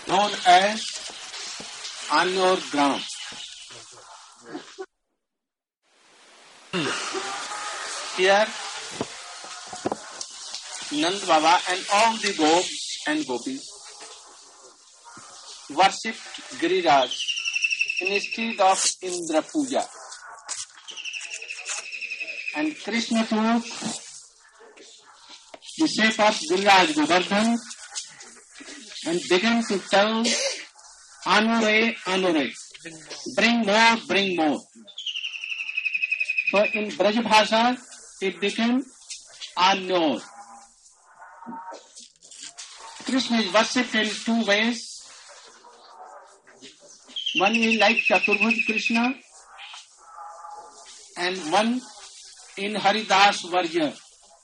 known as Anur Gram. Here, Nand Baba and all the gopis and gopis worshipped Giriraj instead of Indra Puja. And Krishna took the shape of Giriraj Govardhan and began to tell Anure, Anure, bring more. So in Braj Bhasha, it became Anur. Krishna is worshipped in two ways. One is like Chaturbhuj Krishna and one in Haridas Varja.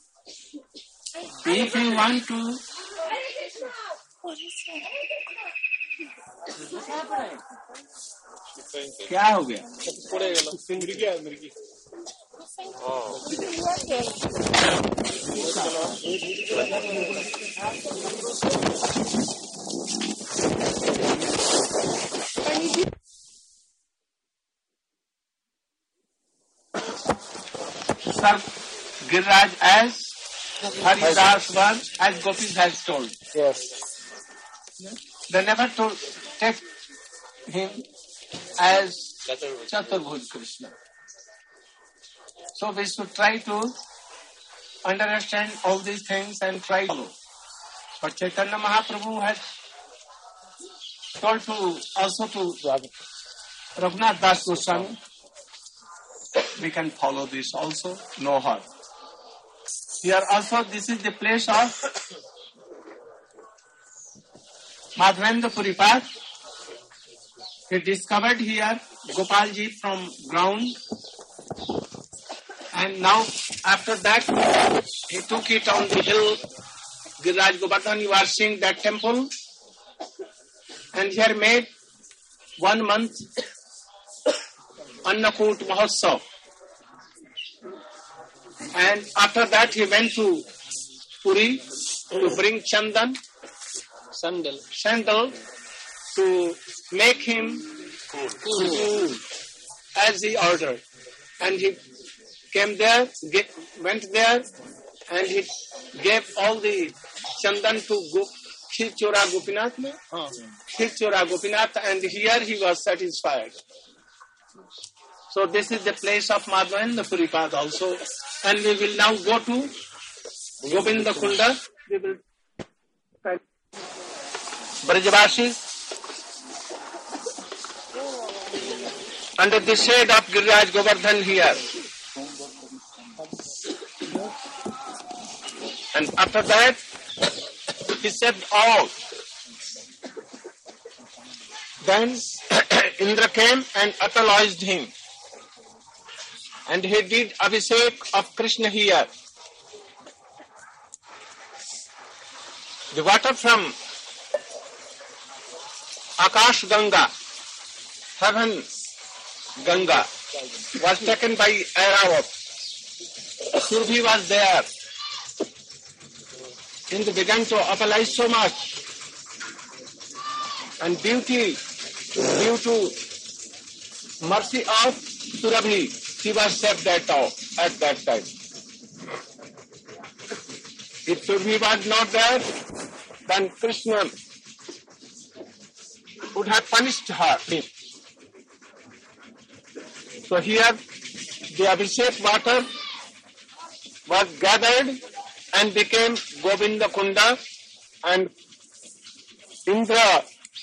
If you want to क्या हो गया serve Giriraj as Haridas was, as Gopis has told. Yes. They never take him as Chaturbhuj Krishna. So we should try to understand all these things and try to follow. But Chaitanya Mahaprabhu has told also to Raghunath Das Goswami, we can follow this also, no harm. Here also this is the place of Madhavendra Puripad. He discovered here Gopalji from ground, and now after that he took it on the hill. Giriraj Govardhan, you are seeing that temple, and here made 1 month Annakut Mahotsav. And after that he went to Puri to bring Chandan, sandal to make him cool as he ordered. And he came there, went there, and he gave all the Chandan to Khirchora Gopinath. Khirchora Gopinath, and here he was satisfied. So this is the place of Madhavendra Puripad also. And we will now go to Govinda Kunda. We will Brajavasis under the shade of Giriraj Govardhan here. And after that, he said all. Then Indra came and atomized him. And he did Abhishek of Krishna here. The water from Akash Ganga, heaven Ganga, was taken by Airavat. Surabhi was there. Indra began to apologize so much. And due to mercy of Surabhi, she was saved at that time. If Surabhi was not there, then Krishna would have punished him. So here the Abhishek water was gathered and became Govinda Kunda, and Indra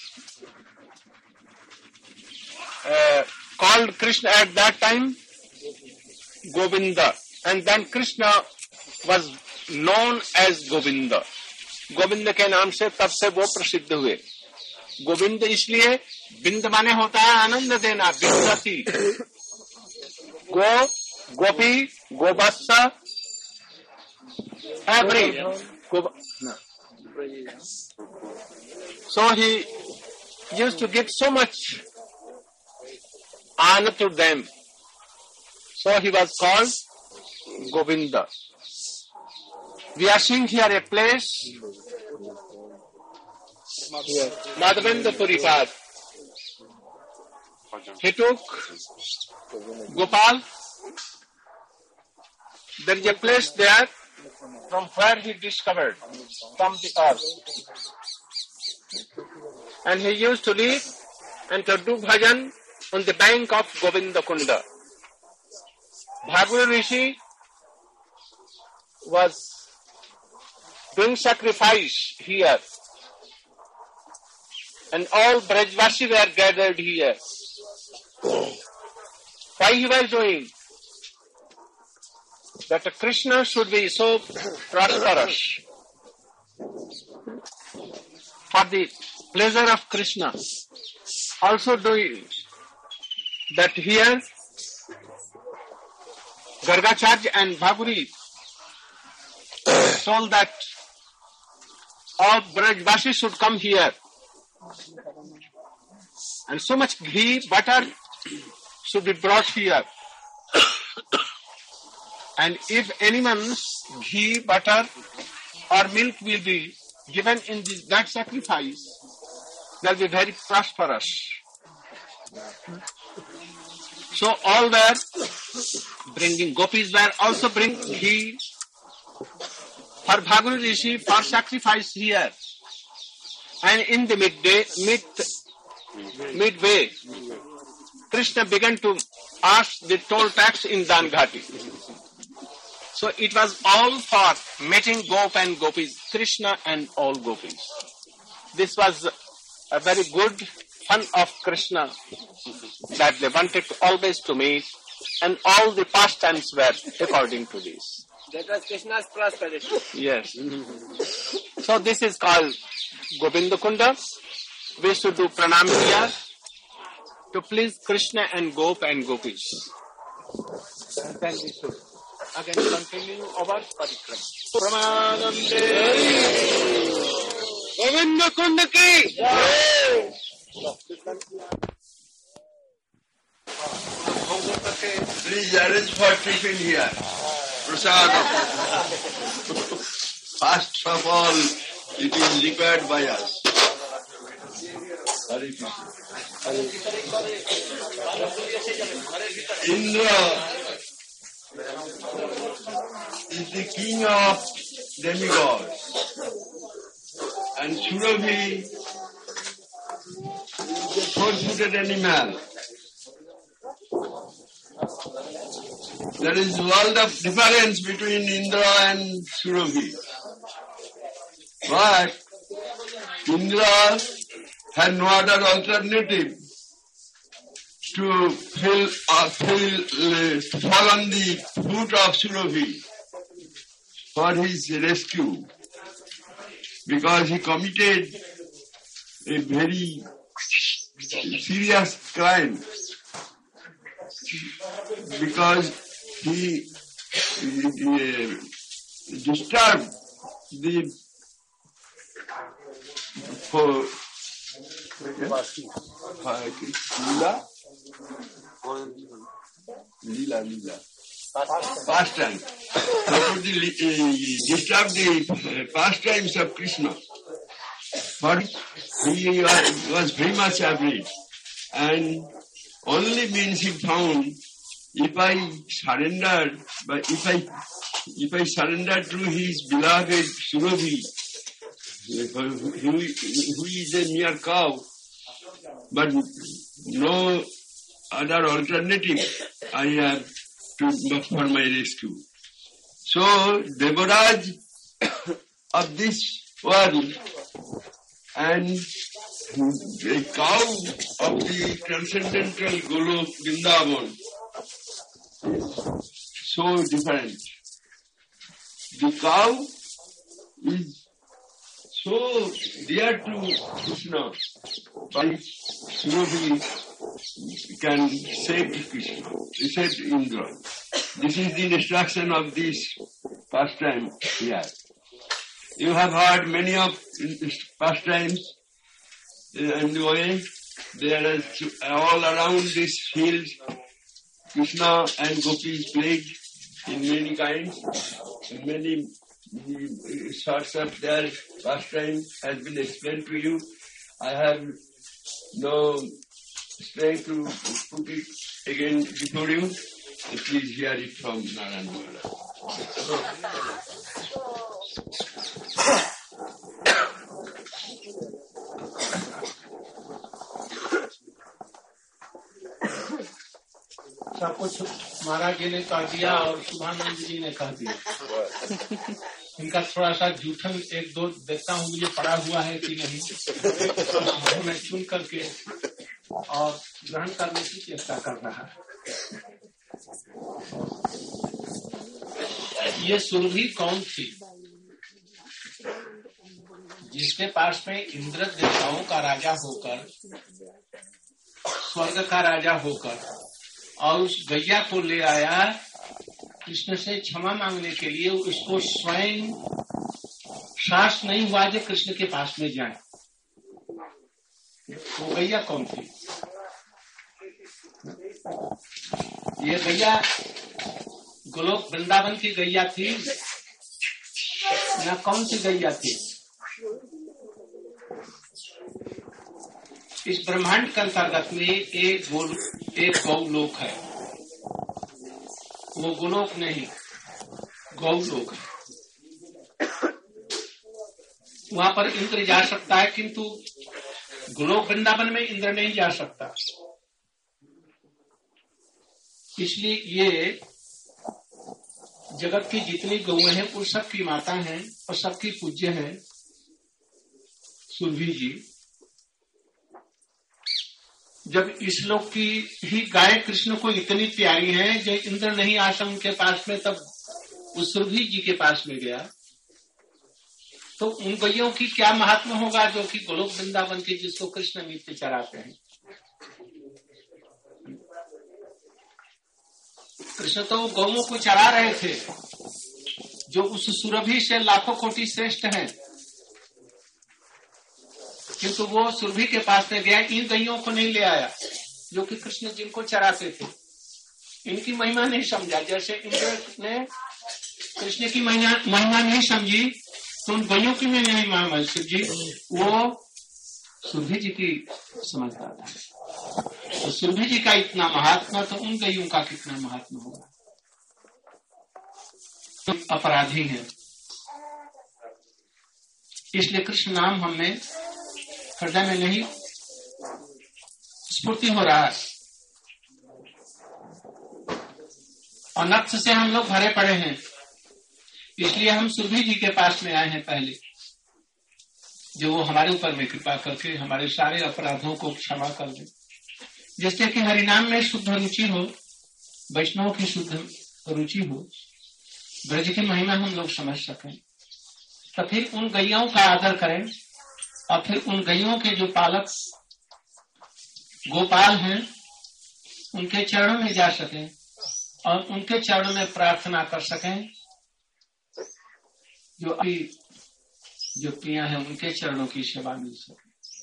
called Krishna at that time Govinda, and then Krishna was known as Govinda. Govind के नाम से तब से वो प्रसिद्ध हुए। गोविंद इसलिए बिंद माने होता है आनंद देना, बिंदती, गोपी, गोवत्स, every. So he used to give so much honor to them. So he was called Govinda. We are seeing here a place Madhavendra Puripad. He took Gopal. There is a place there from where he discovered from the earth. And he used to live and to do bhajan on the bank of Govinda Kunda. Bhagavad Rishi was doing sacrifice here. And all Brajvasi were gathered here. Why he was doing? That Krishna should be so prosperous. For the pleasure of Krishna. Also doing that here, Gargacharya and Bhagavad told that all Brajvasi should come here. And so much ghee, butter should be brought here. And if anyone's ghee, butter or milk will be given in that sacrifice, they'll be very prosperous. So all were bringing, gopis were also bringing ghee for Bhagavad Rishi for sacrifice here. And in the midway, Krishna began to ask the toll tax in Danghati. So it was all for meeting Gop and Gopis, Krishna and all Gopis. This was a very good fun of Krishna that they wanted always to meet, and all the pastimes were according to this. That was Krishna's prosperity. Yes. So this is called Govinda Kunda. We should do pranam here to please Krishna and Gop and Gopis. And then we should again continue our parikram. Pramanande Govinda Kunda ki jai. Please arrange for tiffin here. Prasadam. First of all, it is required by us. Indra is the king of demigods, and Surabhi is the four-footed animal. There is a world of difference between Indra and Surabhi. But Indra had no other alternative to fall on the foot of Surabhi for his rescue, because he committed a very serious crime, because he disturbed the Lila. Pastime. Disturb the pastimes of Krishna. But he was very much afraid. And only means he found, if I surrender to his beloved Surabhi, who is a mere cow, but no other alternative I have for my rescue. So, Devaraj of this world and the cow of the transcendental Golok Vrindavan is so different. The cow is so dear to Krishna, but Surabhi can save Krishna. He said Indra. This is the instruction of this pastime here. You have heard many of pastimes in the way. There is all around this field, Krishna and Gopis played in many kinds, in many sorts of their pastime has been explained to you. I have no strength to put it again before you. So please hear it from Narayan Maharaj. सब कुछ महाराज जी ने कह दिया और शुभानंद जी ने कह दिया। इनका थोड़ा सा जूठन एक दो देखता हूँ मुझे पड़ा हुआ है कि नहीं, मैं चुन करके और ग्रहण करने की चेष्टा कर रहा है। ये सुरभि कौन थी जिसके पास में इंद्र देवताओं का राजा होकर, स्वर्ग का राजा होकर, और उस गैया को ले आया कृष्ण से क्षमा मांगने के लिए। उसको स्वयं साहस नहीं हुआ जो कृष्ण के पास में जाए। वो गैया कौन थी? ये गैया गोलोक वृंदावन की गैया थी या कौन सी गैया थी? इस ब्रह्मांड के अंतर्गत में एक गौलोक है। वो गोलोक नहीं, गौलोक है। वहां पर इंद्र जा सकता है, किंतु गोलोक वृंदावन में इंद्र नहीं जा सकता। इसलिए ये जगत की जितनी गौएं हैं उन सबकी माता हैं और सबकी पूज्य हैं सुरभि जी। जब इस लोक की ही गाय कृष्ण को इतनी प्यारी है जो इंद्र नहीं आश्रम उनके पास में, तब उस सुरभि जी के पास में गया तो उन गैयों की क्या महात्मा होगा जो कि गोलोक वृंदावन के जिसको कृष्ण नित्य चराते हैं। कृष्ण तो गौओं को चरा रहे थे जो उस सुरभि से लाखों कोटि श्रेष्ठ हैं, किंतु वो सुरभि के पास में गया, इन गैयों को नहीं ले आया जो कि कृष्ण जिनको चराते थे। इनकी महिमा नहीं समझा। जैसे इंद्र ने कृष्ण की महिमा नहीं समझी तो उन गैयों की भी नहीं महिमा समझी। वो सुरभि जी की समझता था। तो सुरभि जी का इतना महात्मा तो उन गैयों का कितना महात्मा होगा। तो अपराधी है, इसलिए कृष्ण नाम हमें हृदय में नहीं स्फूर्ति हो रहा है। अनर्थ से हम लोग भरे पड़े हैं, इसलिए हम सुरभि जी के पास में आए हैं पहले, जो वो हमारे ऊपर में कृपा करके हमारे सारे अपराधों को क्षमा कर दे, जिससे कि हरिनाम में शुद्ध रुचि हो, वैष्णव की शुद्ध रुचि हो, ब्रज की महिमा हम लोग समझ सकें। तो फिर उन गैयाओं का आदर करें और फिर उन गैयों के जो पालक गोपाल हैं उनके चरणों में जा सकें और उनके चरणों में प्रार्थना कर सकें। जो अभी जो प्रिया है उनके चरणों की सेवा मिल सके।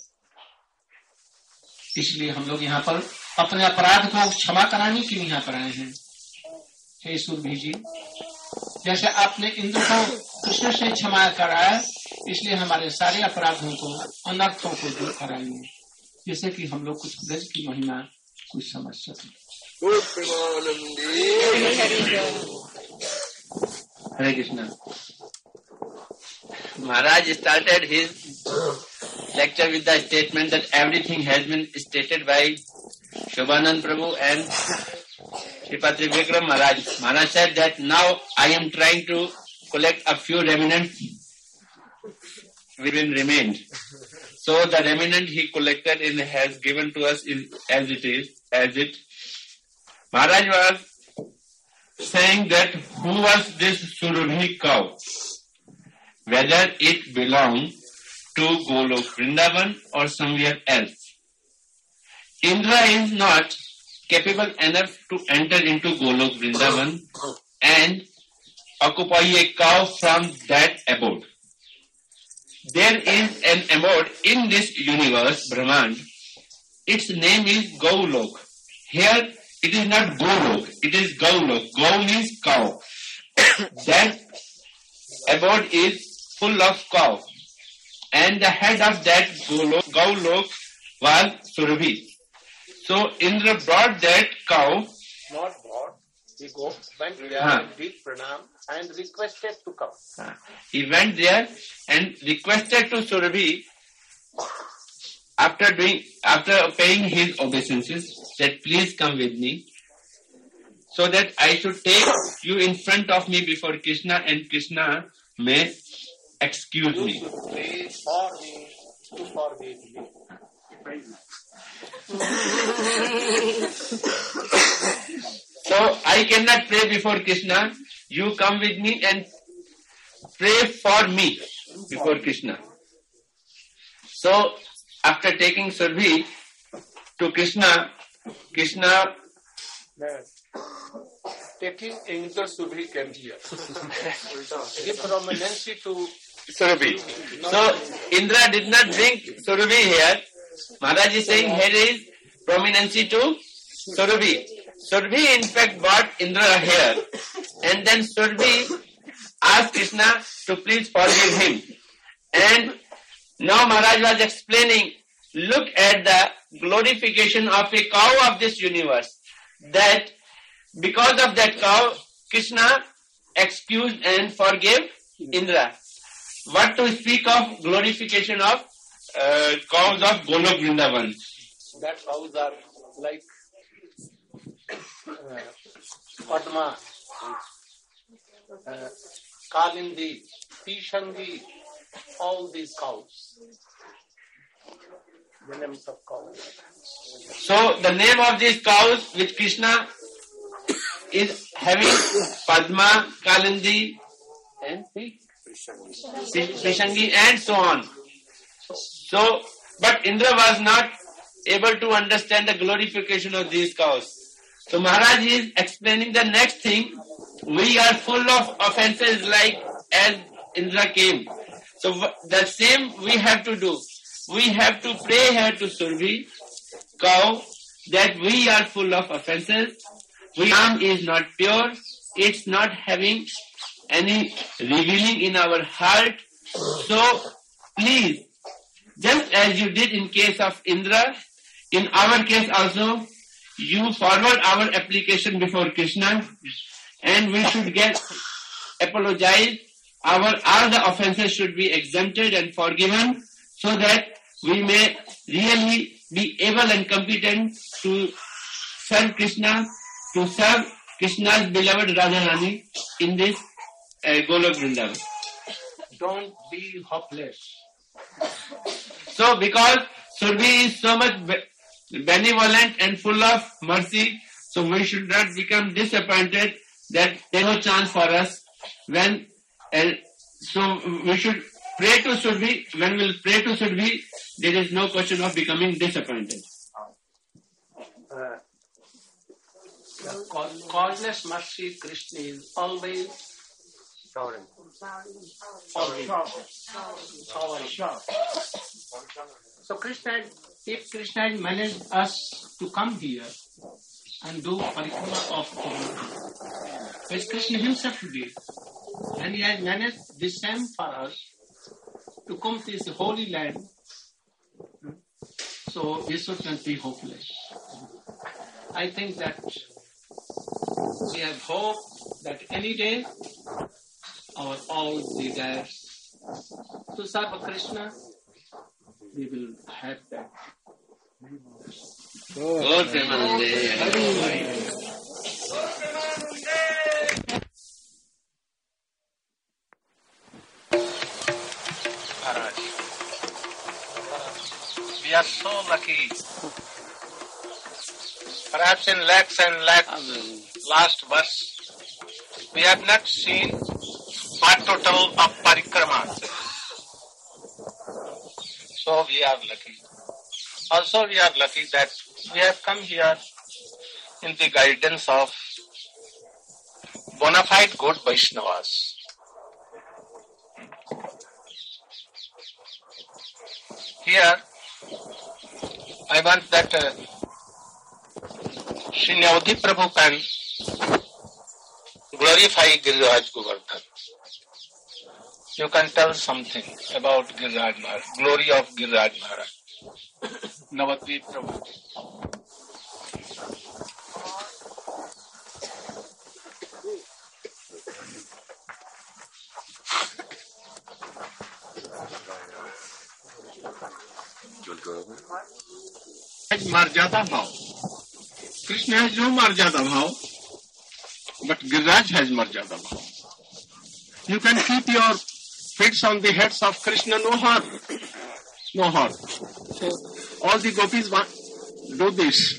इसलिए हम लोग यहाँ पर अपने अपराध को क्षमा कराने के लिए यहाँ पर आए हैं। हे सुरभि जी, जैसे आपने इंद्र को कृष्ण से क्षमा कराया, इसलिए हमारे सारे अपराधों को, अनर्थों को दूर कराइए, जैसे कि हम लोग कुछ ब्रज की महिमा कुछ समझ सकें। हरे Krishna. Maharaj started his lecture with the statement that everything has been stated by Shobhanand Prabhu and Sripatri Vikram Maharaj. Maharaj said that now I am trying to collect a few remnants which remained. So the remnant he collected and has given to us as it. Maharaj was saying that who was this Surabhi cow? Whether it belonged to Golok Vrindavan or somewhere else. Indra is not capable enough to enter into Golok Vrindavan and occupy a cow from that abode. There is an abode in this universe, Brahman. Its name is Gaulok. Here it is not Golok, it is Gaulok. Gau means cow. That abode is full of cow, and the head of that Gaulok was Surabhi. So Indra brought that cow. Not brought. He went there and did pranam and requested to come. He went there and requested to Surabhi after paying his obeisances that please come with me, so that I should take you in front of me before Krishna and Krishna may excuse me. You should pray for me to forgive me. So I cannot pray before Krishna. You come with me and pray for me before Krishna. So after taking Surabhi to Krishna, taking Indra Surabhi came here. Give prominence to Surabhi. So Indra did not bring Surabhi here. Maharaj is saying here is prominence to Surabhi. Surabhi in fact brought Indra here, and then Surabhi asked Krishna to please forgive him. And now Maharaj was explaining, look at the glorification of a cow of this universe, that because of that cow, Krishna excused and forgave Indra. What to speak of glorification of cows of Golok Vrindavan? that cows are like Padma, Kalindi, Pishangi, all these cows. The names of cows. So the name of these cows which Krishna is having Padma, Kalindi and Pishangi and so on. So, but Indra was not able to understand the glorification of these cows. So Maharaj is explaining the next thing. We are full of offenses like as Indra came. So the same we have to do. We have to pray here to Surabhi, cow, that we are full of offenses. Ram is not pure. It's not having any revealing in our heart. So please, just as you did in case of Indra, in our case also, you forward our application before Krishna, and we should get apologized. All the offenses should be exempted and forgiven, so that we may really be able and competent to serve Krishna, to serve Krishna's beloved Radharani in this Golok Vrindavan. Don't be hopeless. So because Surabhi is so much benevolent and full of mercy, so we should not become disappointed that there is no chance for us. So we should pray to Surabhi. When we pray to Surabhi, there is no question of becoming disappointed. Causeless mercy, Krishna is always showering. So if Krishna had managed us to come here and do parikrama of Goloka, which Krishna himself did, and he has managed the same for us to come to this holy land, so we should not be hopeless. I think that we have hope that any day our all desires to serve Krishna, we will have that. Gaur Premanande. Maharaj, we are so lucky. Perhaps in lakhs and lakhs, last verse, we have not seen what total of parikrama. So we are lucky. Also we are lucky that we have come here in the guidance of bona fide good Vaishnavas. Here, I want that Sri Navadhi Prabhu can glorify Giriraj Govardhan. you can tell something about Giriraj Maharaj, glory of Giriraj Maharaj. Navadvip Prabhu. Marjada Bhav. Krishna has no Marjada Bhav, but Giriraj has Marjada Bhav. You can keep your feet on the heads of Krishna, no harm. No harm. So all the gopis do this.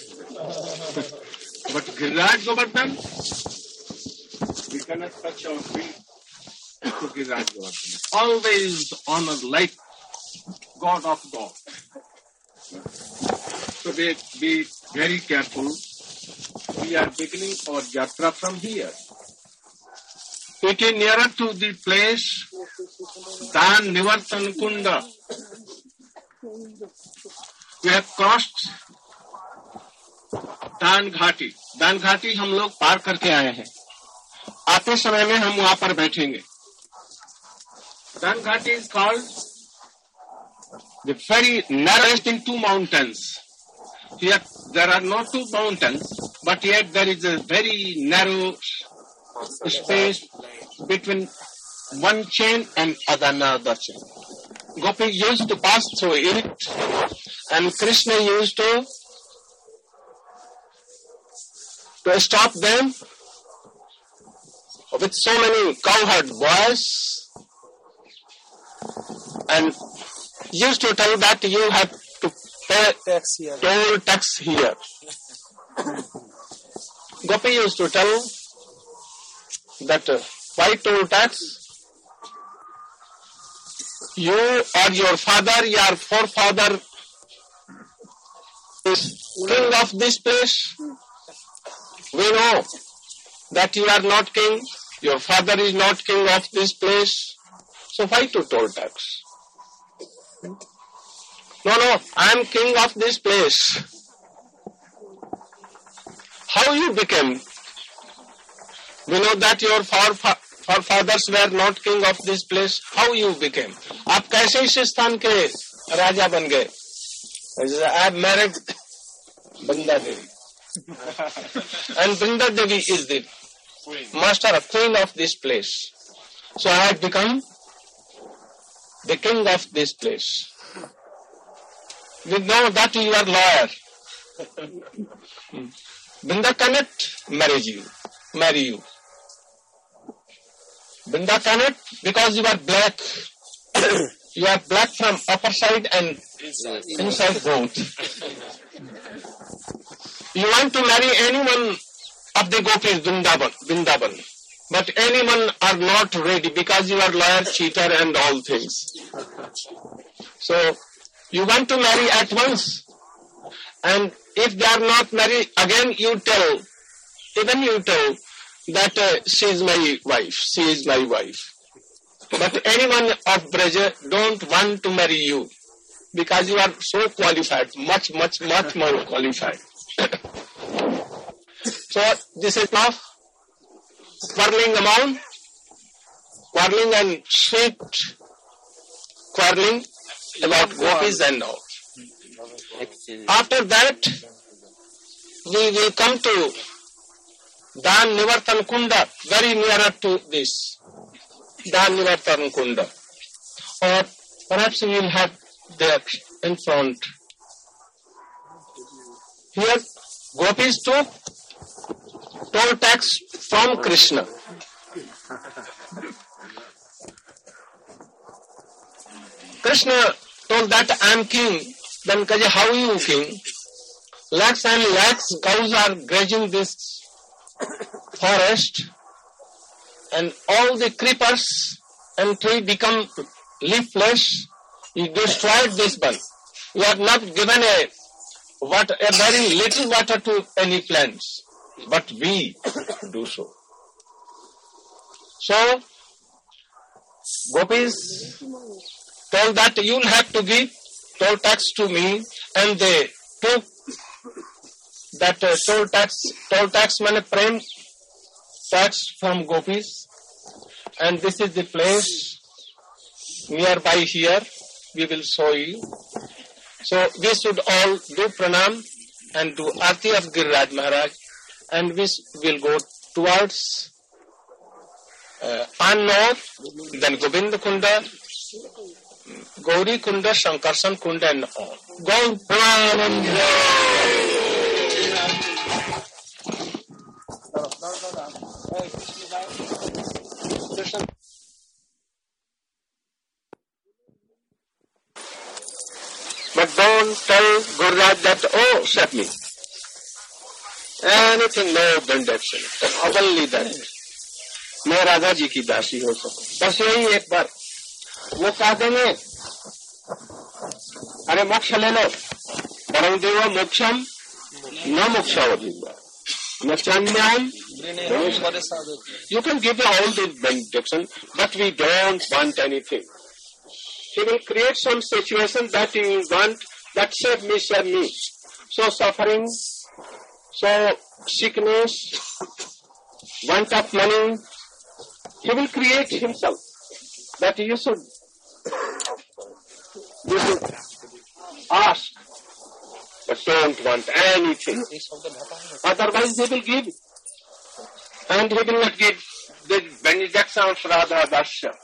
But Giriraj Govardhan, we cannot touch our feet to Giriraj Govardhan. Always honor like God of God. So be very careful. We are beginning our yatra from here. It is nearer to the place Dan Nivartan Kunda. We have crossed दान घाटी. दान घाटी हम लोग पार करके आए हैं. आते समय में हम वहां पर बैठेंगे. दान घाटी is called the very narrowest in two mountains. Here there are no two mountains, but yet there is a very narrow space between one chain and another chain. Gopi used to pass through it, and Krishna used to stop them with so many cowherd boys, and used to tell that you have to pay toll tax here. Gopi used to tell that why toll tax? You or your father, your forefather is king of this place. We know that you are not king, your father is not king of this place, so why to toll tax? No, I am king of this place. How you became? We know that your forefathers were not king of this place. How you became? आप कैसे इस स्थान के राजा बन गए? I have married Brinda Devi. And Brinda Devi is the master of queen of this place. So I have become the king of this place. We know that you are lawyer. Brinda cannot marry you. Brinda cannot because you are black. You are black from upper side and inside both. You want to marry anyone of the gopis Vrindavan, but anyone are not ready because you are liar, cheater and all things. So you want to marry at once, and if they are not married, again you tell that she is my wife. But anyone of Braja don't want to marry you because you are so qualified, much more qualified. So this is now quarreling and sweet quarreling about gopis and all. After that, we will come to Dan Nivartan Kunda, very nearer to this. Dan Nivartan Kunda. Or perhaps we will have there in front. Here, gopis took toll tax from Krishna. Krishna told that I am king. Then Kaja, how are you king? Lakhs and lakhs cows are grazing this forest, and all the creepers and tree become leafless. You destroyed this one. You have not given a very little water to any plants, but we do so. So gopis told that you will have to give toll tax to me, and they took that toll tax means prem tax from gopis, and this is the place nearby here, we will show you. So we should all do pranam and do Aarti of Giriraj Maharaj, and we will go towards Annor, then Govinda Kunda, Gauri Kunda, Shankarsan Kunda, and all. Go But don't tell Gururaj that, oh, set me. Anything, no benediction. Only that. मैं राधा जी की दासी हो सकूं. बस यही एक बार वो कह देंगे, अरे मोक्ष ले लो, परम देव मोक्षम न मोक्षावधिवा न चान्याम. You can give all the benediction, but we don't want anything. He will create some situation that you will want, that save me, save me. So suffering, so sickness, want of money, he will create himself. That you should ask, but don't want anything. Otherwise he will give. And he will not give the benediction of Radha Dasya.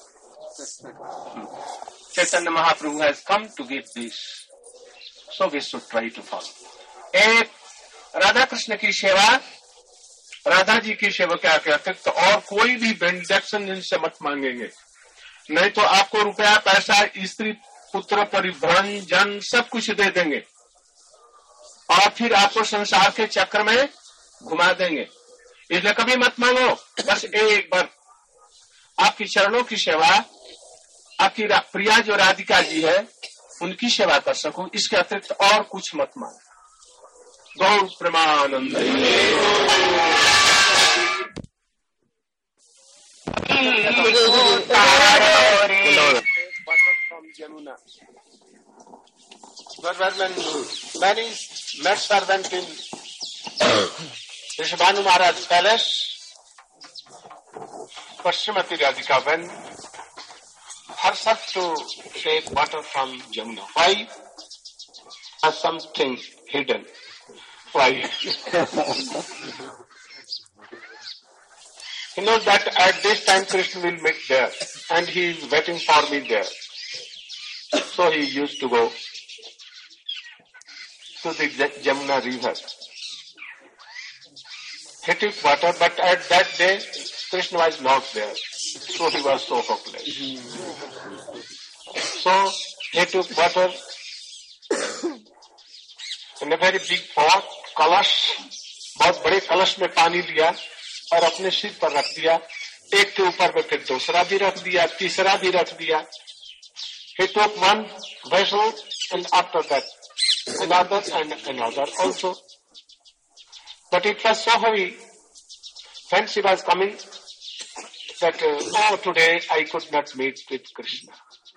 Chaitanya Mahaprabhu has come to give this. So we should try to follow. एक राधा कृष्ण की सेवा, राधा जी की सेवा क्या कहते हैं, तो और कोई भी बेनिडिक्शन इनसे मत मांगेंगे. नहीं तो आपको रुपया, पैसा, स्त्री, पुत्र, परिभ्रम, जन सब कुछ दे देंगे और फिर आपको संसार के चक्र में घुमा देंगे. इसलिए कभी मत मांगो. बस एक बार आपकी चरणों की सेवा, आपकी प्रिया जो राधिका जी है उनकी सेवा कर सकूं, इसके अतिरिक्त और कुछ मत मांगो. गौर Premanand. Many maids were went in Rishabhanu Maharaj's palace. Srimati Radhika went herself to take water from Jamuna. Why? Has something hidden. Why? He knows that at this time Krishna will meet there and he is waiting for me there. So he used to go to the Jamuna river. He took water, but at that day Krishna was not there. So he was so hopeless. So he took water in a very big pot, कलश, बहुत बड़े कलश में पानी लिया और अपने सिर पर रख दिया. एक के ऊपर में फिर दूसरा भी रख दिया, तीसरा भी रख दिया. He took one vessel and after that another and another also. But it was so heavy when she was coming that, oh, today I could not meet with Krishna.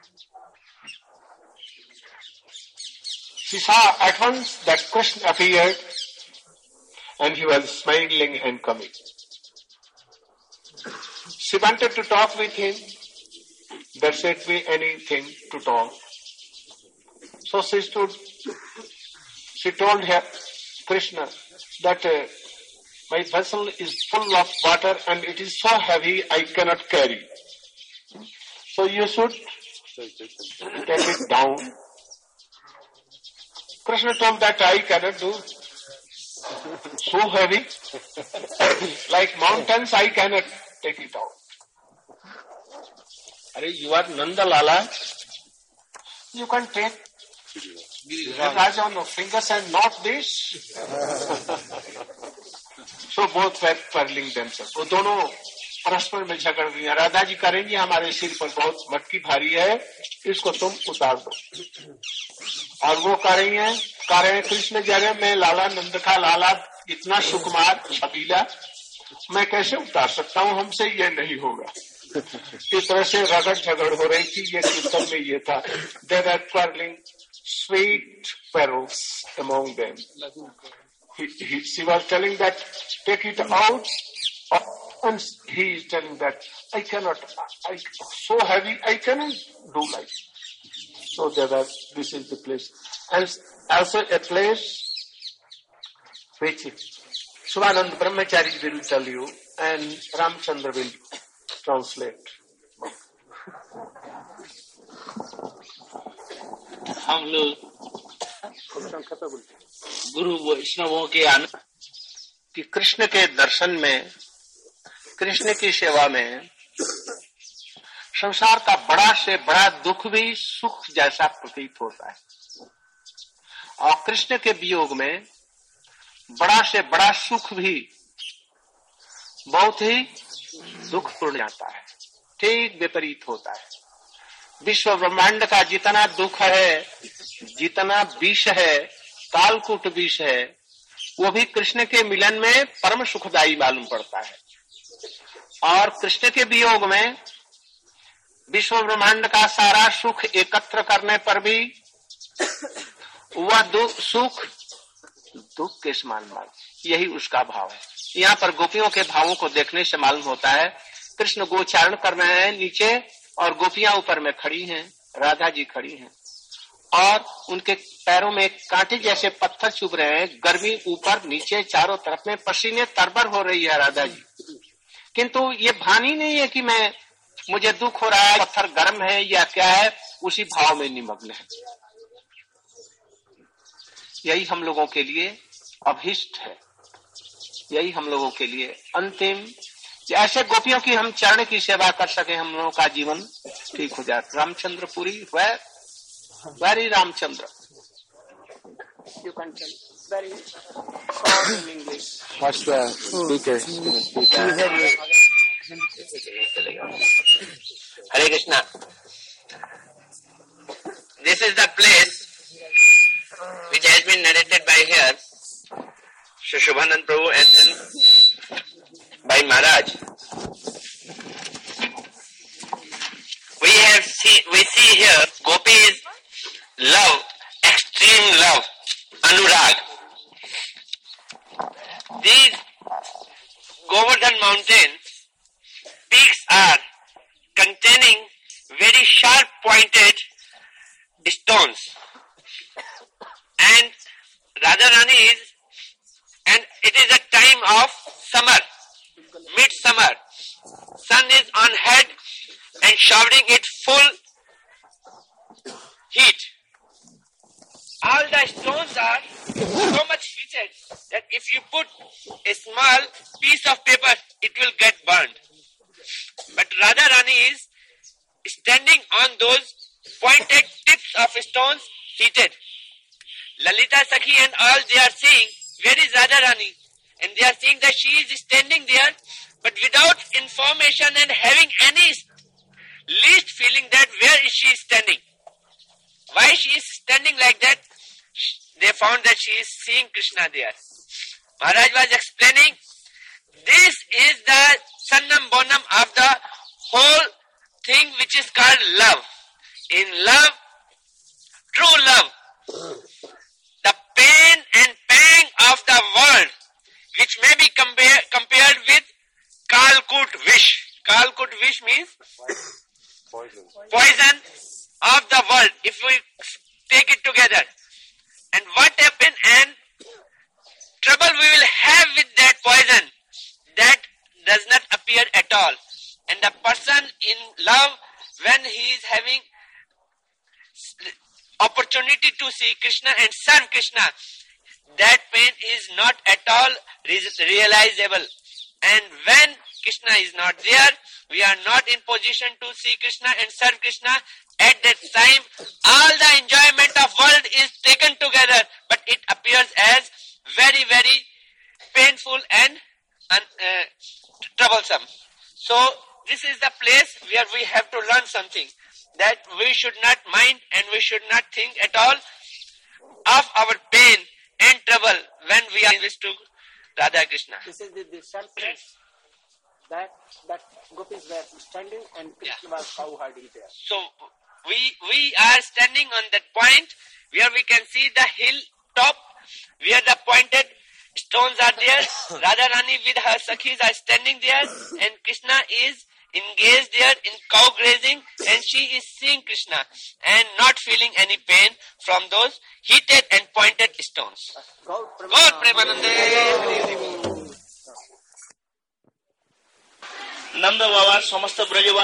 She saw at once that Krishna appeared and he was smiling and coming. She wanted to talk with him. There said be anything to talk. So she stood. She told her, Krishna, that my vessel is full of water and it is so heavy I cannot carry. So you should take it down. Krishna told that I cannot do. So heavy, like mountains, I cannot take it out. Are you are Nanda Lala? You can take Raja on your fingers and not this. So both were quarreling themselves. वो दोनों परस्पर में झगड़ रही हैं. राधा जी करेंगी हमारे सिर पर बहुत मटकी भारी है, इसको तुम उतार दो. और वो कह रही हैं कृष्ण जरे मैं लाला नंद का लाला इतना सुकुमार छबीला मैं कैसे उतार सकता हूँ, हमसे ये नहीं होगा. इस तरह से रगड़ झगड़ हो रही थी. ये कीर्तन में ये था. They were quarreling sweet quarrels among them. She was telling that take it out And he is telling that I so heavy, I cannot do like. So this is the place. And also a place which Shivananda Brahmachari will tell you and Ramchandra will translate. हम लोग गुरु वैष्णवों के कि कृष्ण के दर्शन में, कृष्ण की सेवा में संसार का बड़ा से बड़ा दुख भी सुख जैसा प्रतीत होता है, और कृष्ण के वियोग में बड़ा से बड़ा सुख भी बहुत ही दुखपूर्ण जाता है, ठीक विपरीत होता है। विश्व ब्रह्मांड का जितना दुख है, जितना विष है, कालकूट विष है, वो भी कृष्ण के मिलन में परम सुखदायी मालूम पड़ता है। और कृष्ण के वियोग में विश्व ब्रह्मांड का सारा सुख एकत्र करने पर भी वह सुख दुख के समान मालूम, यही उसका भाव है। यहाँ पर गोपियों के भावों को देखने से मालूम होता है, कृष्ण गोचारण कर रहे हैं नीचे और गोपियां ऊपर में खड़ी हैं, राधा जी खड़ी हैं, और उनके पैरों में कांटे जैसे पत्थर चुभ रहे हैं, गर्मी ऊपर नीचे चारों तरफ में पसीने तरबर हो रही है राधा जी, किंतु ये भान ही नहीं है कि मुझे दुख हो रहा है, पत्थर गर्म है या क्या है, उसी भाव में निमग्न है। यही हम लोगों के लिए अभीष्ट है, यही हम लोगों के लिए अंतिम, ऐसे गोपियों की हम चरण की सेवा कर सके, हम लोगों का जीवन ठीक हो जाए। Ramchandra Puri very Ramchandra. You can tell very short in English. What's the speaker? Hare Krishna. This is the place which has been narrated by here, Shri Shubhanand Prabhu and by Maharaj. We see here Gopis' love, extreme love, anurag. These Govardhan mountain peaks are containing very sharp pointed stones, and Radharani and it is a time of summer, midsummer. Sun is on head and showering it full heat. All the stones are so much heated that if you put a small piece of paper, it will get burned. But Radharani is standing on those pointed tips of stones heated. Lalita Sakhi and all, they are seeing, where is Radharani? And they are seeing that she is standing there, but without information and having any least feeling that where is she standing. Why she is standing like that? They found that she is seeing Krishna there. Maharaj was explaining, this is the Sannam Bonam of the whole thing which is called love. In love, true love, the pain and pang of the world, which may be compared with Kalkut Vish. Kalkut Vish means poison of the world, if we take it together. And what happened, and trouble we will have with that poison, that does not appear at all. And the person in love, when he is having opportunity to see Krishna and serve Krishna, that pain is not at all realizable. And when Krishna is not there, we are not in position to see Krishna and serve Krishna. At that time, all the enjoyment of world is taken together, but it appears as very, very painful and troublesome. So, this is the place where we have to learn something, that we should not mind and we should not think at all of our pain and trouble when we are with to Radha Krishna. This is the self-place that gopis were standing and Krishna was cow-herding there. So, we are standing on that point where we can see the hill top, where the pointed stones are there. Radharani with her Sakhis are standing there, and Krishna is engaged there in cow grazing, and she is seeing Krishna and not feeling any pain from those heated and pointed stones. Gaur Gaur Premanande. Nand Baba समस्त ब्रज